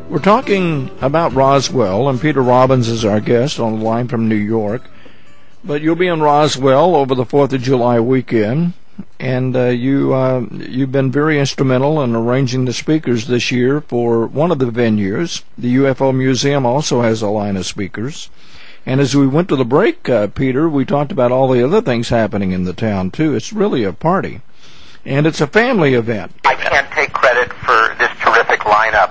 We're talking about Roswell, and Peter Robbins is our guest on the line from New York. But you'll be in Roswell over the 4th of July weekend, and you've been very instrumental in arranging the speakers this year for one of the venues. The UFO Museum also has a line of speakers. And as we went to the break, Peter, we talked about all the other things happening in the town, too. It's really a party. And it's a family event. I can't take credit for this terrific lineup.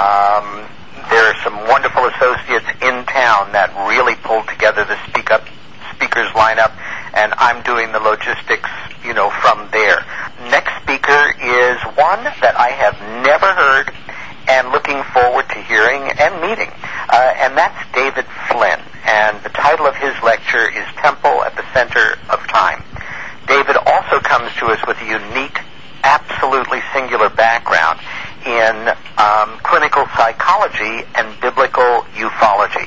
There are some wonderful associates in town that really pulled together the speakers lineup, and I'm doing the logistics, from there. Next speaker is one that I have never heard and looking forward to hearing and meeting, and that's David Flynn. And the title of his lecture is Temple at the Center of Time. David also comes to us with a unique, absolutely singular background in clinical psychology and biblical ufology.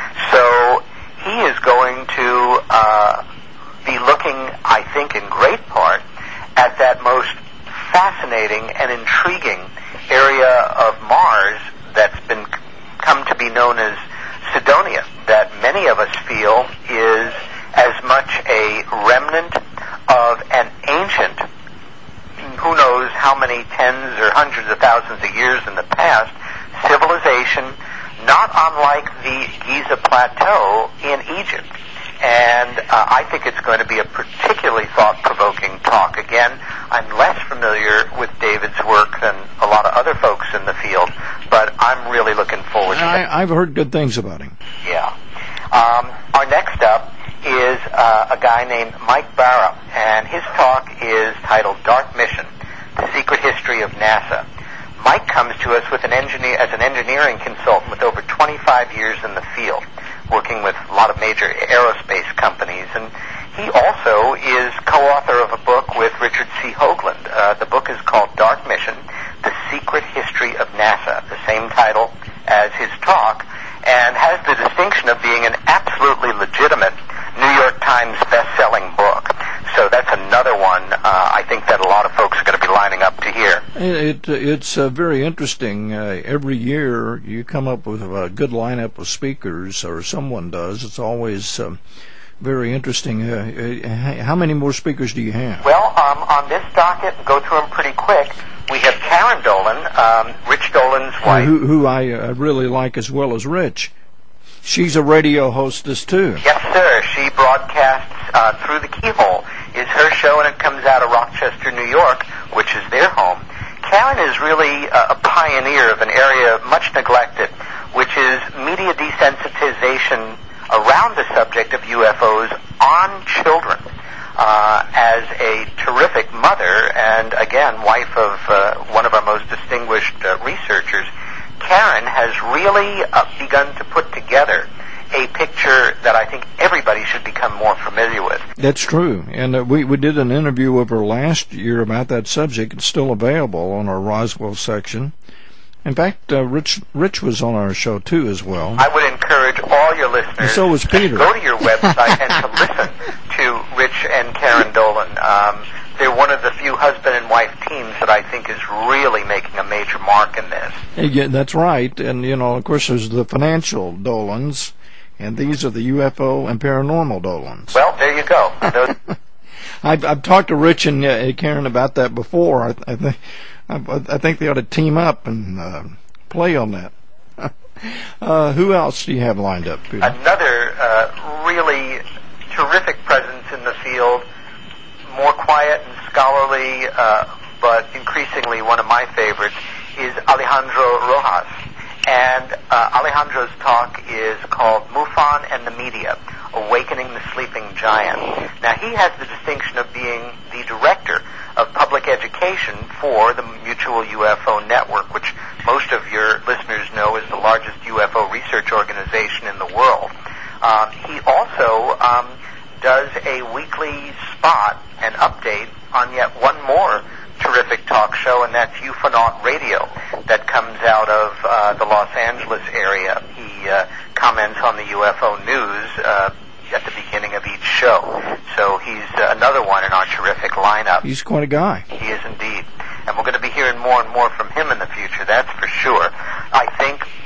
So he is going to be looking, I think, in great part at that most fascinating and intriguing area of Mars that's come to be known as Cydonia, that many of us feel is as much a remnant of an ancient, who knows how many tens or hundreds of thousands of years in the past, civilization not unlike the Giza Plateau in Egypt. And I think it's going to be a particularly thought-provoking talk. Again, I'm less familiar with David's work than a lot of other folks in the field, but I'm really looking forward to it. I've heard good things about him. Yeah. Our next up is a guy named Mike Barra, and his talk is titled Dark Mission, The Secret History of NASA. Mike comes to us as an engineering consultant with over 25 years in the field, working with a lot of major aerospace companies, and he also is co-author of a book with Richard C. Hoagland. The book is called Dark Mission, The Secret History of NASA, the same title as his talk, and has the distinction of being an absolutely legitimate New York Times best-selling book. So that's another one I think that a lot of folks are going to be lining up to hear. It's very interesting. Every year you come up with a good lineup of speakers, or someone does. It's always very interesting. How many more speakers do you have? Well, on this docket, go through them pretty quick. We have Karen Dolan, Rich Dolan's wife. Who I really like as well as Rich. She's a radio hostess, too. Yes, sir. She broadcasts Through the Keyhole, is her show, and it comes out of Rochester, New York, which is their home. Karen is really a pioneer of an area much neglected, which is media desensitization around the subject of UFOs on children. As a terrific mother and, again, wife of one of our most distinguished researchers, Karen has really begun to put together a picture that I think everybody should become more familiar with. That's true. And we did an interview with her last year about that subject. It's still available on our Roswell section. In fact, Rich was on our show, too, as well. I would encourage all your listeners and so was Peter. to go to your website and to listen to Rich and Karen Dolan. They're one of the few husband and wife teams that I think is really making a major mark in this. Yeah, that's right. And, of course, there's the financial Dolans, and these are the UFO and paranormal Dolans. Well, there you go. I've talked to Rich and Karen about that before. I think they ought to team up and play on that. Who else do you have lined up, Peter? Another really terrific presence in the field, more quiet and scholarly, but increasingly one of my favorites, is Alejandro Rojas. And Alejandro's talk is called MUFON and the Media, Awakening the Sleeping Giant. Now, he has the distinction of being the director of public education for the Mutual UFO Network, which most of your listeners know is the largest UFO research organization in the world. He also does a weekly spot and update on yet one more terrific talk show, and that's UFOnaut Radio that comes out of the Los Angeles area. He comments on the UFO news at the beginning of each show. So he's another one in our terrific lineup. He's quite a guy. He is indeed. And we're going to be hearing more and more from him in the future, that's for sure. I think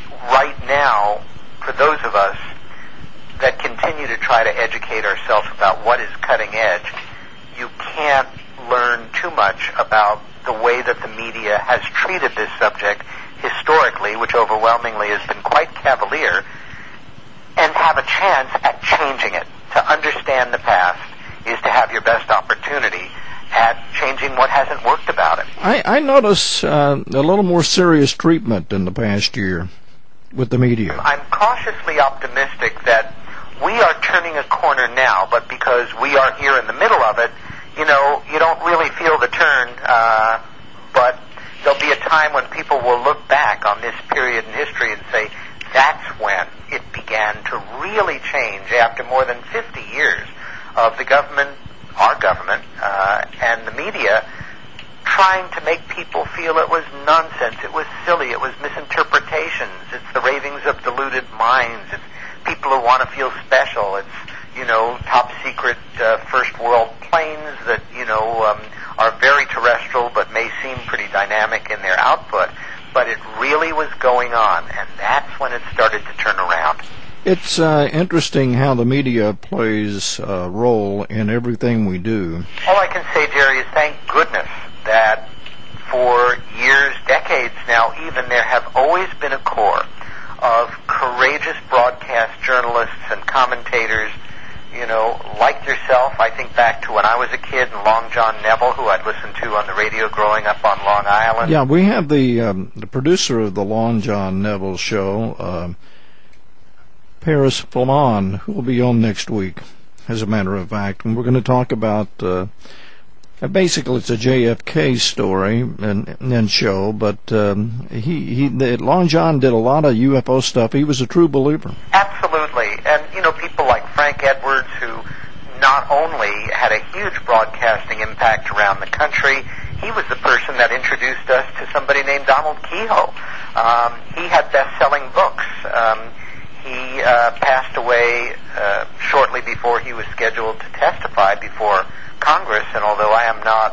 educate ourselves about what is cutting edge, you can't learn too much about the way that the media has treated this subject historically, which overwhelmingly has been quite cavalier, and have a chance at changing it. To understand the past is to have your best opportunity at changing what hasn't worked about it. I notice a little more serious treatment in the past year with the media. I'm cautiously optimistic that we are turning a corner now, but because we are here in the middle of it, you don't really feel the turn, but there'll be a time when people will look back on this period in history and say, that's when it began to really change after more than 50 years of the government, our government, and the media trying to make people feel it was nonsense, it was silly, it was misinterpretations, it's the ravings of deluded minds, it's people who want to feel special, it's, top secret first world planes that, are very terrestrial but may seem pretty dynamic in their output. But it really was going on, and that's when it started to turn around. It's interesting how the media plays a role in everything we do. All I can say, Jerry, is thank goodness that for years, decades now, even there have always been a core of courageous broadcast journalists and commentators, like yourself. I think back to when I was a kid and Long John Neville, who I'd listened to on the radio growing up on Long Island. Yeah, we have the producer of the Long John Neville show, Paris Flamand, who will be on next week, as a matter of fact. And we're going to talk about, basically it's a JFK story and show, but Long John did a lot of UFO stuff. He was a true believer. Absolutely. And, people like Frank Edwards, who not only had a huge broadcasting impact around the country, he was the person that introduced us to somebody named Donald Kehoe. He had best-selling books. He passed away shortly before he was scheduled to testify before Congress, and although I am not,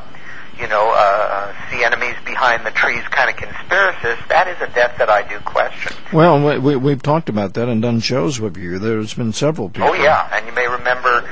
see enemies behind the trees kind of conspiracist, that is a death that I do question. Well, we've talked about that and done shows with you. There's been several people. Oh, yeah, and you may remember,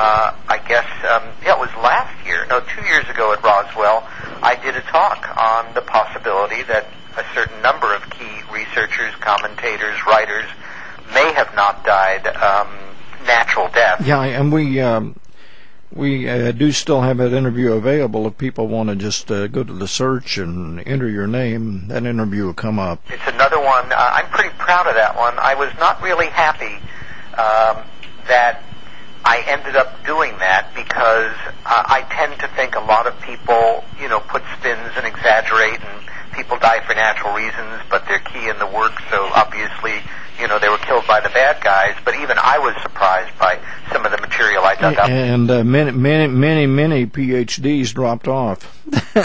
it was last year, 2 years ago at Roswell, I did a talk on the possibility that a certain number of key researchers, commentators, writers may have not died natural death. Yeah, and we do still have that interview available. If people want to just go to the search and enter your name, that interview will come up. It's another one. I'm pretty proud of that one. I was not really happy that I ended up doing that because I tend to think a lot of people, put spins and exaggerate, and people die for natural reasons, but they're key in the work, so obviously, they were killed by the bad guys. But even I was surprised by some of the material I dug up. And many PhDs dropped off.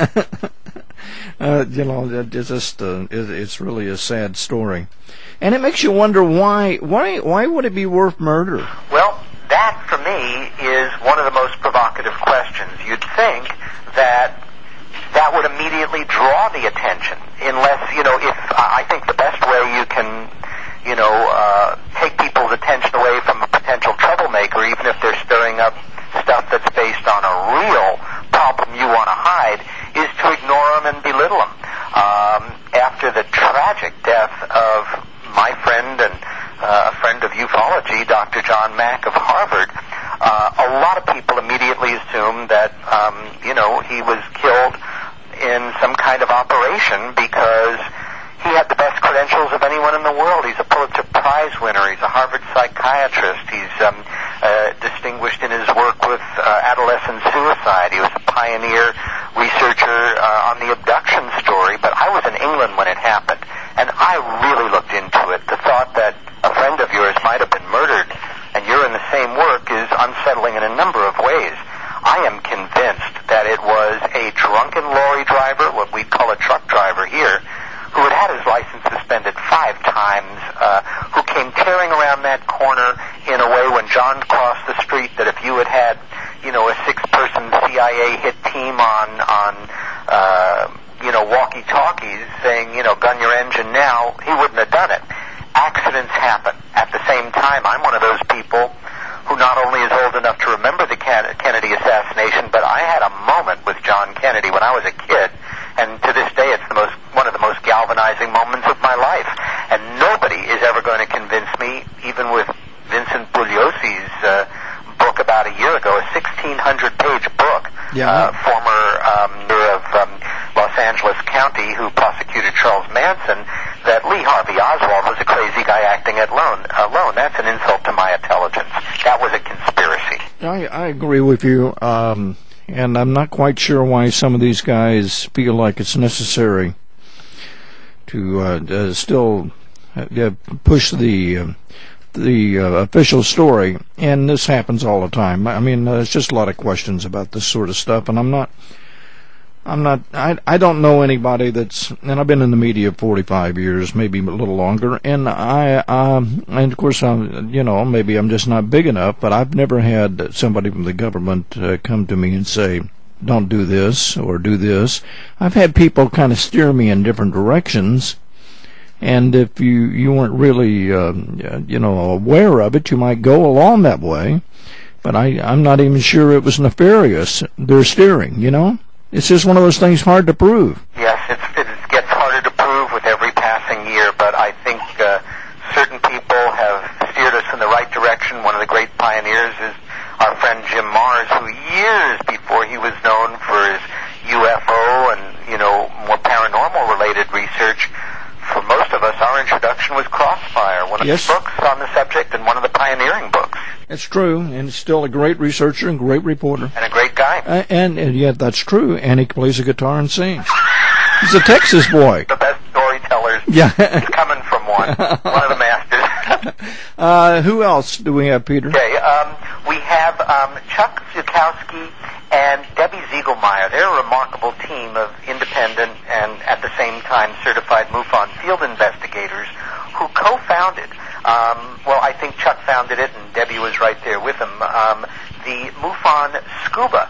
It's really a sad story. And it makes you wonder why would it be worth murder? Well, that for me is one of the most provocative questions. You'd think that would immediately draw the attention, unless, if I think the best way you can, take people's attention away from a potential troublemaker, even if they're stirring up stuff that's based on a real problem you want to hide, is to ignore them and belittle them. After the tragic death of my friend and a friend of ufology, Dr. John Mack of Harvard, a lot of people immediately assumed that, he was killed in some kind of operation because he had the best credentials of anyone in the world. He's a Pulitzer Prize winner. He's a Harvard psychiatrist. He's distinguished in his work with adolescent suicide. He was a pioneer researcher on the abduction story. But I was in England when it happened, and I really looked into it. The thought that a friend of yours might have been murdered and you're in the same work is unsettling in a number of ways. I am convinced that it was a drunken lorry driver, what we'd call a truck driver here, who had had his license suspended 5 times, who came tearing around that corner in a way when John crossed the street that if you had had, a 6-person CIA hit team on walkie-talkies saying, gun your engine now, he wouldn't have done it. Accidents happen. At the same time, I'm one of those people who not only is old Kennedy when I was a kid, and to this day it's one of the most galvanizing moments of my life. And nobody is ever going to convince me, even with Vincent Bugliosi's book about a year ago, a 1,600-page book, former mayor of Los Angeles County who prosecuted Charles Manson, that Lee Harvey Oswald was a crazy guy acting alone. That's an insult to my intelligence. That was a conspiracy. I agree with you, and I'm not quite sure why some of these guys feel like it's necessary to still push the official story, and this happens all the time. I mean, there's just a lot of questions about this sort of stuff, and I don't know anybody and I've been in the media 45 years, maybe a little longer, and and of course, maybe I'm just not big enough, but I've never had somebody from the government come to me and say, don't do this or do this. I've had people kind of steer me in different directions, and if you weren't really, aware of it, you might go along that way, but I'm not even sure it was nefarious, their steering, It's just one of those things hard to prove. Yes, it gets harder to prove with every passing year, but I think certain people have steered us in the right direction. One of the great pioneers is our friend Jim Mars, who years before he was known for his UFO and, more paranormal-related research, for most of us, our introduction was Crossfire, one of the books on the subject and one of the pioneering books. It's true, and he's still a great researcher and great reporter. And a great guy. And yet that's true, and he plays a guitar and sings. He's a Texas boy. The best storytellers. Yeah. He's coming from one of the masters. Who else do we have, Peter? Okay, we have Chuck Zukowski and Debbie Ziegelmeyer. They're a remarkable team of independent and at the same time certified MUFON field investigators who co-founded, I think Chuck founded it and Debbie was right there with him, the MUFON Scuba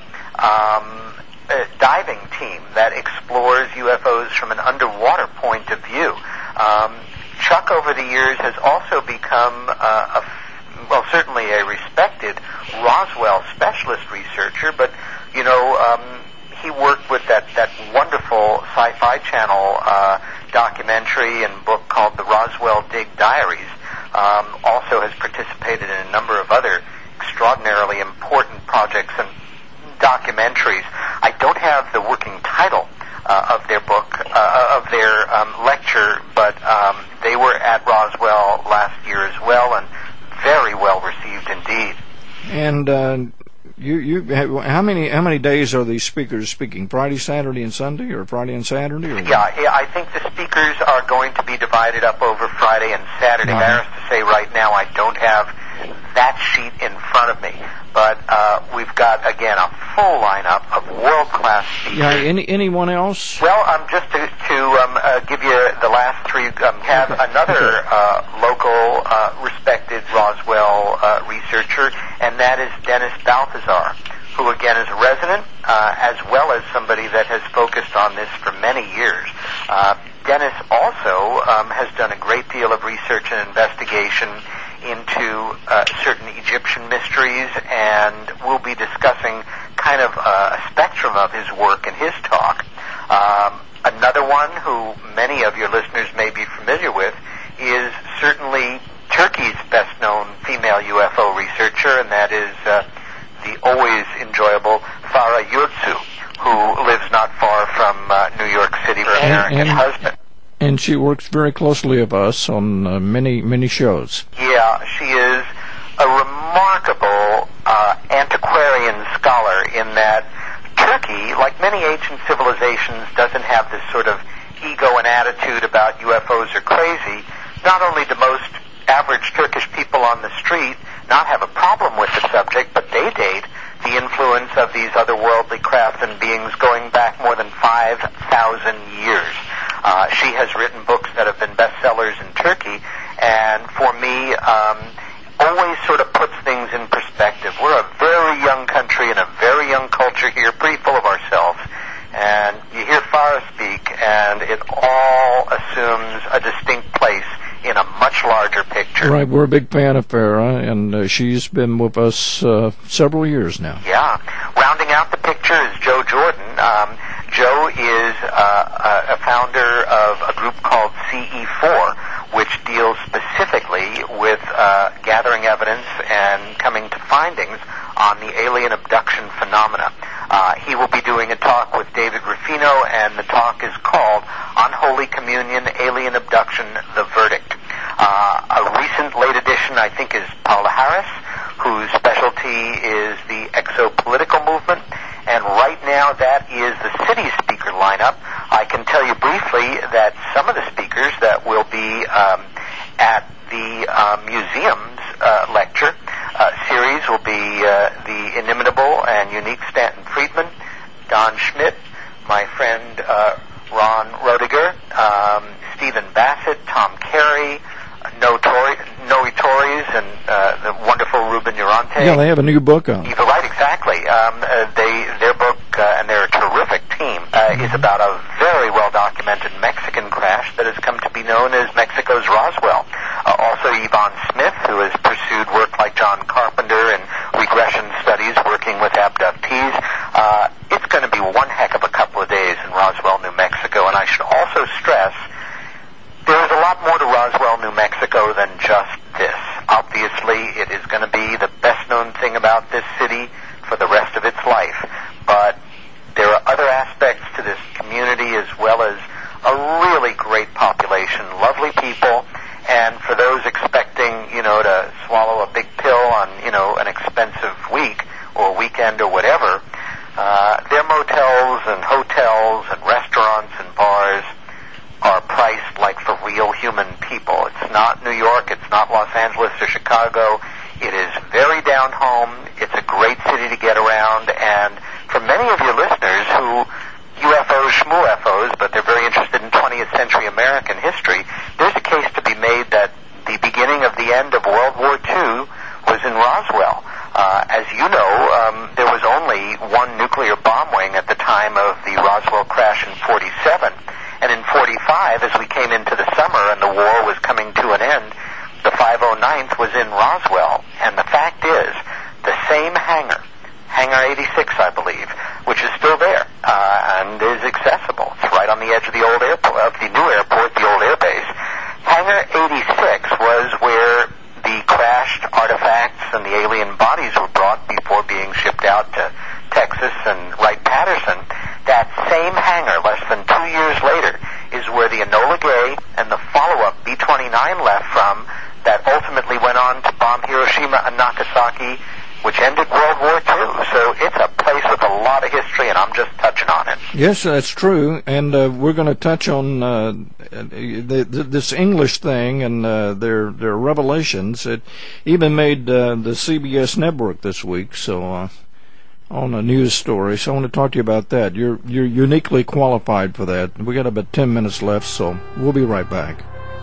diving team that explores UFOs from an underwater point of view. Chuck over the years has also become certainly a respected Roswell specialist researcher, but he worked with that wonderful Sci-Fi Channel documentary and book called the Roswell Dig Diaries. Also has participated in a number of other extraordinarily important projects and documentaries. I don't have the working title of their book, of their lecture, but they were at Roswell last year as well, and very well received indeed. And how many days are these speakers speaking? Friday, Saturday, and Sunday, or Friday and Saturday? Or yeah, I think the speakers are going to be divided up over Friday and Saturday. Embarrassed to say right now I don't have that sheet in front of me, but we've got again a full lineup of world-class speakers. Yeah, anyone else? Well, just to give you the last three, have another local respected Roswell researcher, and that is Dennis Balthazar, who again is a resident as well as somebody that has focused on this for many years. Dennis also has done a great deal of research and investigation into certain Egyptian mysteries, and we'll be discussing kind of a spectrum of his work in his talk. Another one who many of your listeners may be familiar with is certainly Turkey's best-known female UFO researcher, and that is the always enjoyable Farah Yurtsu, who lives not far from New York City, her American husband. And she works very closely with us on many shows. Yeah, she is a remarkable antiquarian scholar in that Turkey, like many ancient civilizations, doesn't have this sort of ego and attitude about UFOs are crazy. Not only do most average Turkish people on the street not have a problem with the subject, but they date the influence of these otherworldly craft and beings going back more than 5,000 years. She has written books that have been bestsellers in Turkey, and for me, always sort of puts things in perspective. We're a very young country and a very young culture here, pretty full of ourselves, and you hear Farah speak, and it all assumes a distinct place in a much larger picture. Right, we're a big fan of Farah, and she's been with us several years now. Yeah. Rounding out the picture is Joe Jordan. Joe is a founder of a group called CE4, which deals specifically with gathering evidence and coming to findings on the alien abduction phenomena. He will be doing a talk with David Ruffino, and the talk is called Unholy Communion, Alien Abduction, The Verdict. A recent late addition, I think, is Paula Harris, whose specialty is the exopolitical movement, and right now that is the city speaker lineup. I can tell you briefly that some of the speakers that will be at the museum's lecture series will be the inimitable and unique Stanton Friedman, Don Schmidt, my friend Ron Rodiger, Stephen Bassett, Tom Carey, Noe Torres, and the wonderful Ruben Urante. Yeah, they have a new book out. Right, exactly. Their book, and they're a terrific team, is about a very well-documented Mexican crash that has come to be known as Mexico's Roswell. Also, Yvonne Smith, who has pursued work like John Carpenter and regression studies working with abductees. It's going to be one heck of a couple of days in Roswell, New Mexico, and I should also stress there is a lot more to Roswell, New Mexico than just this. Obviously, it is going to be the best-known thing about this city for the rest of its life. But there are other aspects to this community as well as a really great population, lovely people, and for those expecting, to swallow a big pill on, an expensive week or weekend or whatever, their motels and hotels and restaurants and bars are priced like for real human people. It's not New York, it's not Los Angeles or Chicago. It is very down home. It's a great city to get around, and for many of your listeners who UFOs, schmoofos, but they're very interested in 20th century American history, there's a case to be made that the beginning of the end of World War II was in Roswell. As you know, there was only one nuclear bomb wing at the time of the Roswell crash in 47. And in 45, as we came into the summer and the war was coming to an end, the 509th was in Roswell. And the fact is, the same hangar, Hangar 86, I believe, which is still there and is accessible. It's right on the edge of the old airport, of the new airport, the old air base. Hangar 86 was where the crashed artifacts and the alien bodies were brought before being shipped out to Texas and Wright-Patterson. That same hangar, less than 2 years later, is where the Enola Gay and the follow-up B-29 left from that ultimately went on to bomb Hiroshima and Nagasaki, which ended World War II. So it's a place with a lot of history, and I'm just touching on it. Yes, that's true, and we're going to touch on this English thing and their revelations. It even made the CBS network this week, so on a news story. So I want to talk to you about that. You're uniquely qualified for that. We got about 10 minutes left, so we'll be right back.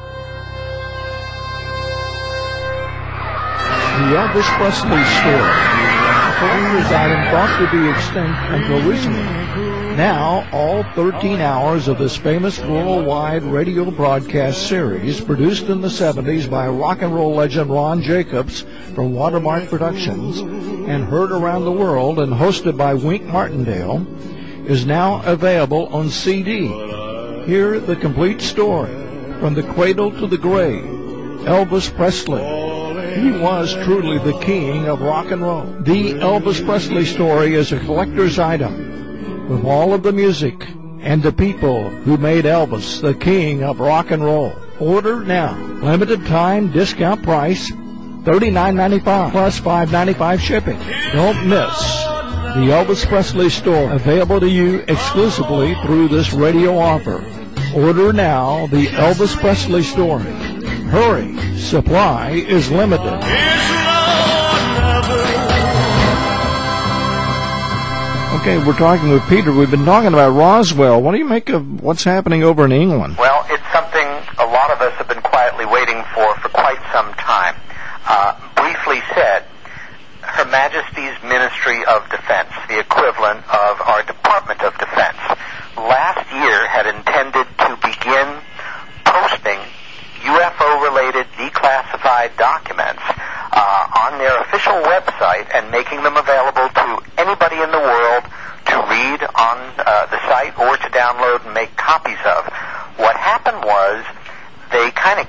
The Elvis Presley story, a collector's item thought to be extinct until recently. Now, all 13 hours of this famous worldwide radio broadcast series, produced in the 70s by rock and roll legend Ron Jacobs from Watermark Productions, and heard around the world and hosted by Wink Martindale, is now available on CD. Hear the complete story, from the cradle to the grave. Elvis Presley. He was truly the king of rock and roll. The Elvis Presley story is a collector's item, with all of the music and the people who made Elvis the king of rock and roll. Order now. Limited time discount price, $39.95 plus $5.95 shipping. Don't miss the Elvis Presley story, available to you exclusively through this radio offer. Order now the Elvis Presley story. Hurry, supply is limited. Okay, we're talking with Peter. We've been talking about Roswell. What do you make of what's happening over in England? Well, it's something a lot of us have been quietly waiting for quite some time. Briefly said, Her Majesty's Ministry of Defense, the equivalent of our Department of Defense, last year had intended to begin posting UFO-related declassified documents on their official website and making them available to anybody in the world to read on the site or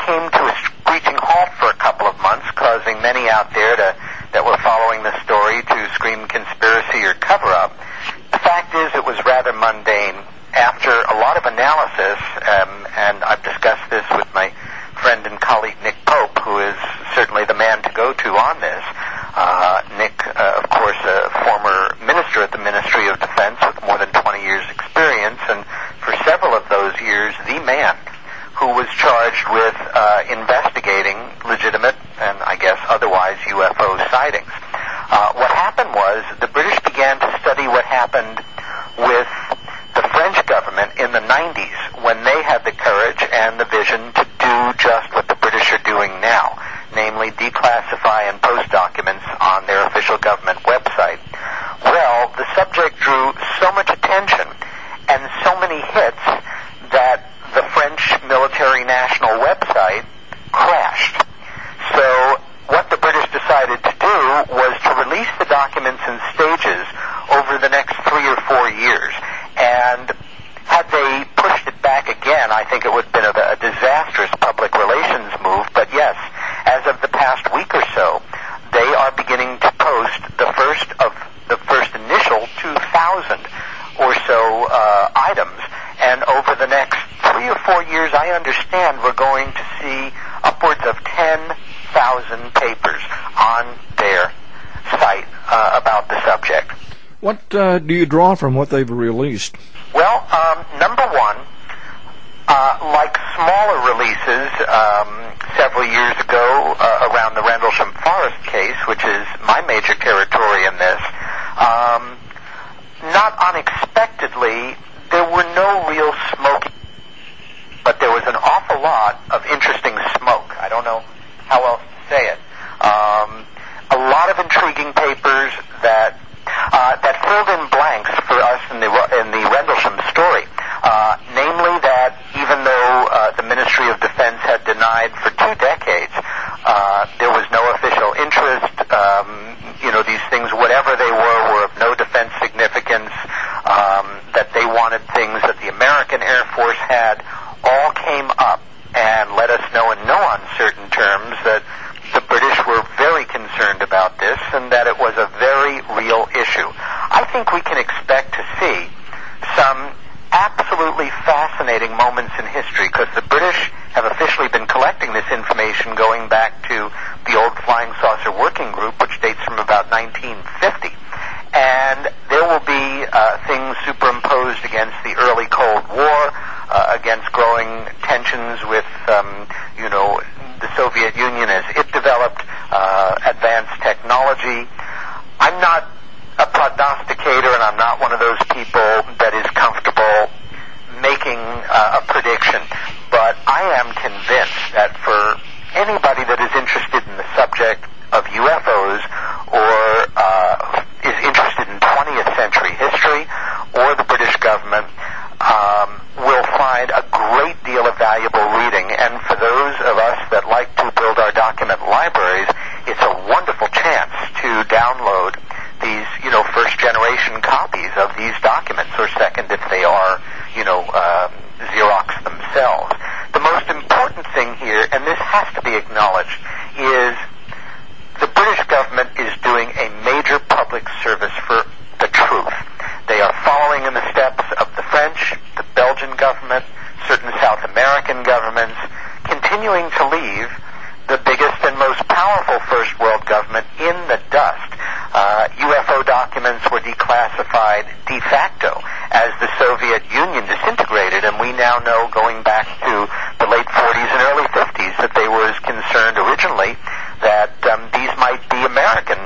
came to a screeching halt for a couple of months, causing many out there that were following the story to scream conspiracy or cover-up. The fact is, it was rather mundane. After a lot of analysis, and I've discussed this with my friend and colleague Nick Pope, who is certainly the man to go to on this. Nick, of course, a former minister at the Ministry of Defense with more than 20 years' experience, and for several of those years, the man who was charged with investigating legitimate and, I guess, otherwise UFO sightings. What happened was the British began to study what happened with the French government in the 90s when they had the courage and the vision to do just what the British are doing now, namely declassify and post documents on their official government website. Well, the subject drew so much attention and so many hits that the French military national website crashed. So what the British decided to do was to release the documents in stages over the next 3 or 4 years. And had they pushed it back again, I think it would have been a disastrous public relations move. But yes, as of the past week or so, they are beginning to post the first initial 2,000 or so items. And over the next 3 or 4 years, I understand we're going to see upwards of 10,000 papers on their site about the subject. What do you draw from what they've released? Well, number one, like smaller releases several years ago around the Rendlesham Forest case, which is my major territory in this, not unexpectedly, there were no real smoking, but there was an awful lot of interesting smoke. I don't know how else to say it. A lot of intriguing papers that filled in blanks for us in the Rendlesham story. Namely that even though the Ministry of Defense had denied for 2 decades there was no official interest, these things, whatever they were of no defense significance, that they wanted things that the American Air Force had, all came up and let us know in no uncertain terms that the British were very concerned about this and that it was a very real issue. I think we can expect to see some absolutely fascinating moments in history, because the British have officially been collecting this information going back to the old Flying Saucer Working Group, which dates from about 1950. And there will be things superimposed against the early Cold War, against growing tensions with, the Soviet Union as it developed advanced technology. I'm not a prognosticator, and I'm not one of those people that is comfortable making a prediction, but I am convinced that for anybody that is interested in the subject of UFOs or is interested in 20th century history or the British government, will find a great deal of valuable reading. And for those of us that like to build our document libraries, it's a wonderful chance to download these, first-generation copies of these documents, or second if they are, Xerox themselves. The most important thing here, and this has to be acknowledged, is the British government is doing a major public service for the truth. They are following in the steps of the French, the Belgian government, certain South American governments, continuing to leave the biggest and most powerful first world government in the dust. UFO documents were declassified de facto as the Soviet Union disintegrated, and we now know, going back to the late 40s and early 50s, that they were concerned originally that these might be American,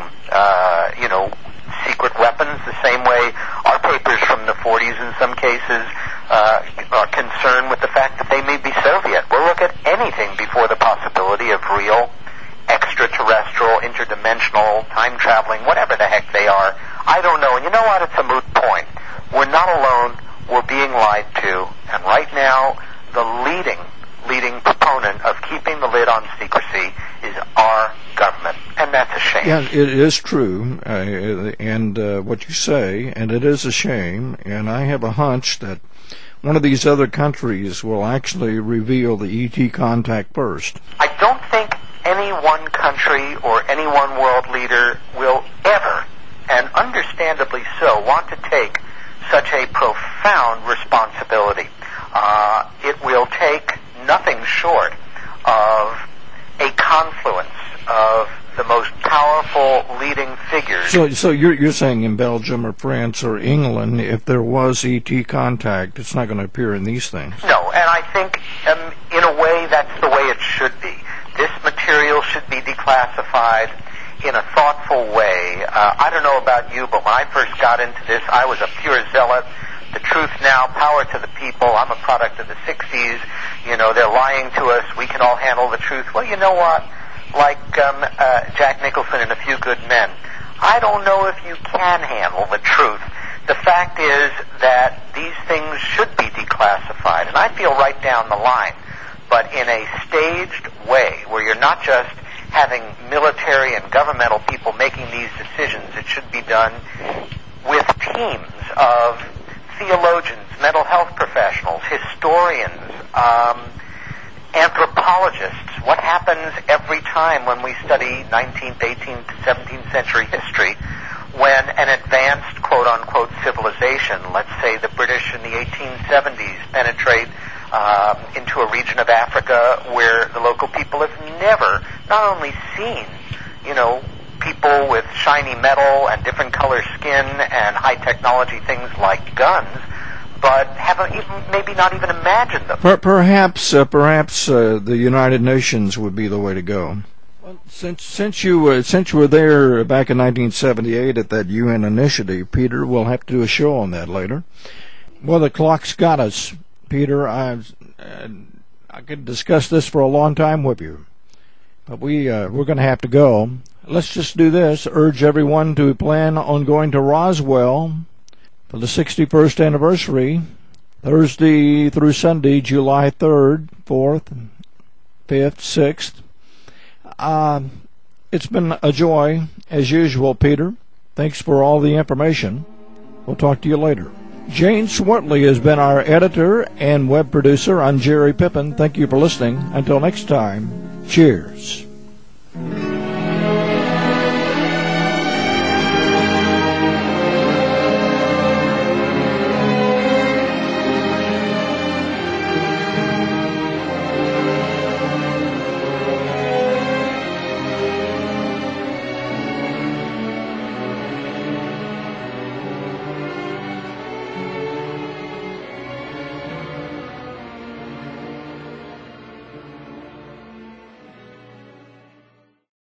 secret weapons, the same way our papers from the 40s in some cases are concerned with the fact that they may be Soviet. We'll look at anything before the possibility of real extraterrestrial, interdimensional, time-traveling, whatever the heck they are. I don't know. And you know what? It's a moot point. We're not alone. We're being lied to. And right now, the leading proponent of keeping the lid on secrecy is our government. And that's a shame. Yeah, it is true. And what you say, and it is a shame. And I have a hunch that one of these other countries will actually reveal the ET contact first? I don't think any one country or any one world leader will ever, and understandably so, want to take such a profound responsibility. It will take nothing short of a confluence of the most powerful leading figures. So you're saying in Belgium or France or England, if there was ET contact, it's not going to appear in these things? No, and I think in a way that's the way it should be. This material should be declassified in a thoughtful way. I don't know about you, but when I first got into this, I was a pure zealot. The truth now, power to the people. I'm a product of the 60s. You know, they're lying to us. We can all handle the truth. Well, you know what? Like Jack Nicholson in A Few Good Men, I don't know if you can handle the truth. The fact is that these things should be declassified, and I feel right down the line, but in a staged way where you're not just having military and governmental people making these decisions. It should be done with teams of theologians, mental health professionals, historians, anthropologists. What happens every time when we study 19th, 18th, 17th century history when an advanced, quote-unquote, civilization, let's say the British in the 1870s, penetrate into a region of Africa where the local people have never not only seen, people with shiny metal and different color skin and high technology things like guns, but haven't even, maybe not even imagined them. Perhaps the United Nations would be the way to go. Well, since you were there back in 1978 at that UN initiative, Peter, we'll have to do a show on that later. Well, the clock's got us, Peter. I could discuss this for a long time with you, but we're going to have to go. Let's just do this. Urge everyone to plan on going to Roswell for the 61st anniversary, Thursday through Sunday, July 3rd, 4th, 5th, 6th. It's been a joy, as usual, Peter. Thanks for all the information. We'll talk to you later. Jane Swartley has been our editor and web producer. I'm Jerry Pippin. Thank you for listening. Until next time, cheers.